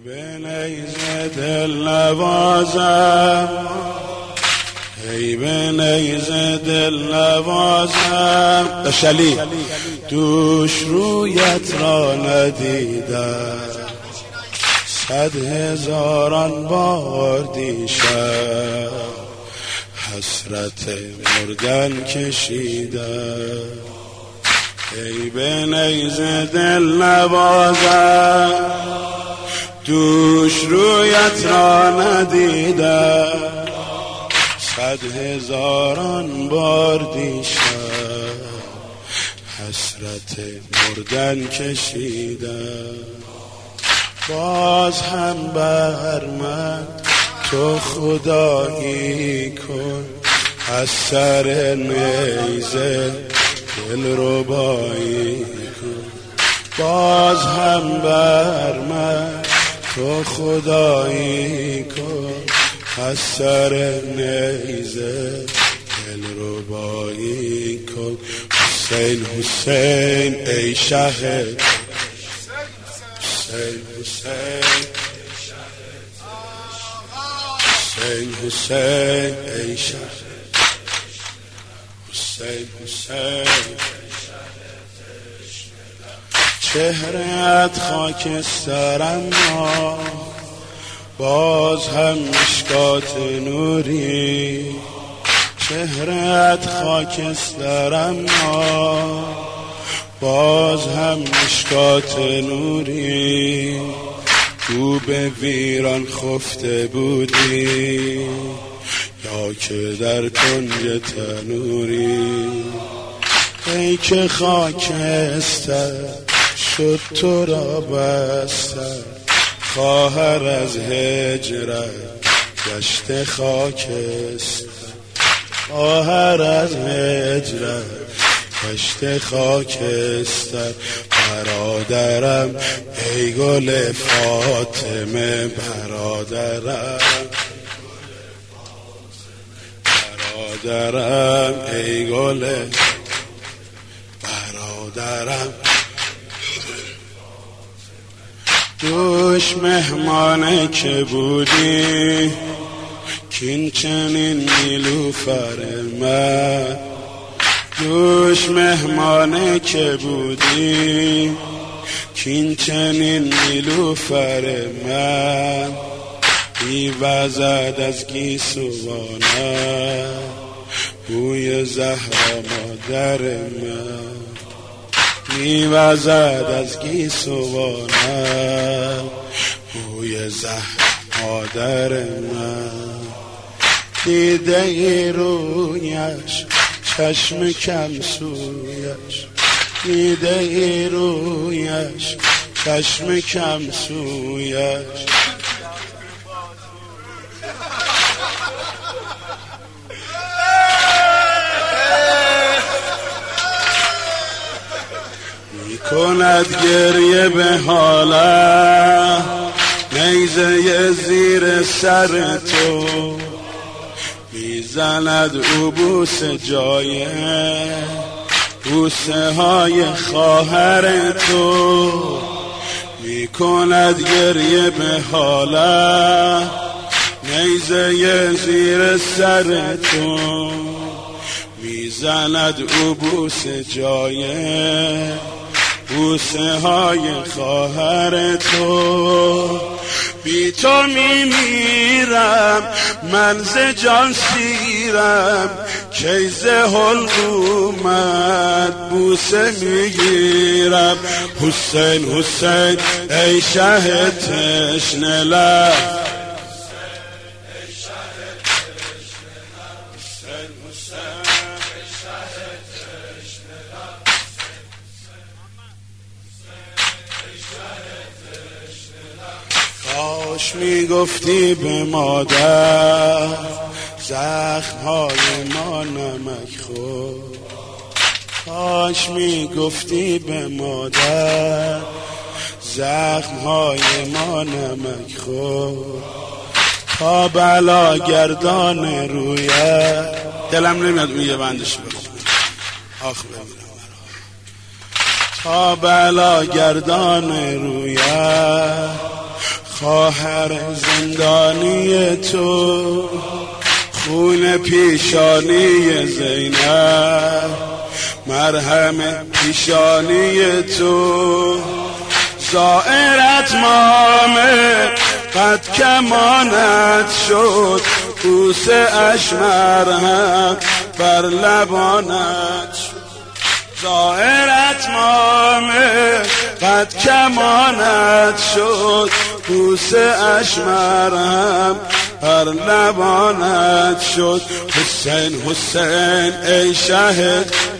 به نیزه دل نوازم، ای به نیزه دل نوازم. شلی دوش رویت را ندیدم، 100,000 بار دیشب حسرت مردن کشیدم. ای به نیزه دل نوازم، دوش رویت را ندیدم، 100,000 بار دیشب حسرت مردن کشیدم. باز هم بر من تو خدایی کن، از سر نیزه دل ربایی کن. باز هم بر من تو خدایی کن، از سر نیزه دل ربایی کن. حسین حسین ای شهید، حسین حسین، حسین حسین ای شهید، حسین حسین. چهره‌ات خاکسترم ما، باز هم مشکات نوری. چهره‌ات خاکسترم ما، باز هم مشکات نوری. تو به ویران خفته بودی، یا که در کنج تنوری. ای که خاکستر شد تو را بستر، خواهر از هجرت گشت خاکستر. خواهر از هجرت گشت خاکستر. برادرم ای گل فاطمه، برادرم برادرم ای گل برادرم. دوش مهمانه که بودی، کین چنین نیلوفر من. دوش مهمانه که بودی، کین چنین نیلوفر من. میوزد از گیسوانه بوی زهرا مادر من. میوزد از گیسوانه بوی زهرا مادر من. دیده ای رویش چشم کم سویش، دیده ای رویش چشم کم سویش. کند گریه به حالم، نیزه زیر سر تو. میزند او بوسه جای بوسه های خواهر تو. میکند گریه به حالم، نیزه زیر سر تو. میزند او بوسه جای بوسه های خواهر تو. بی تو میمیرم من ز جان سیرم، کی ز حلقومت بوسه میگیرم. حسین حسین ای شه تشنه لب، کاش میگفتی به مادر زخم‌های ما نمک خورد. کاش میگفتی به مادر زخم‌های ما نمک خورد. تا بلا گردان رویت. دلم نمیاد اون یه بندش بخونم، آخ بمیرم. تا بلا گردان رویت خواهر زندانی تو، خون پیشانی زینب، مرهم پیشانی تو، زائرت مامه قد کمانت شد، بوسه اش مرهم بر لبانت شد. زائرت مامه قد کمانت شد، بوسه اش مرهم بر لبانت شد. حسین حسین ای شهد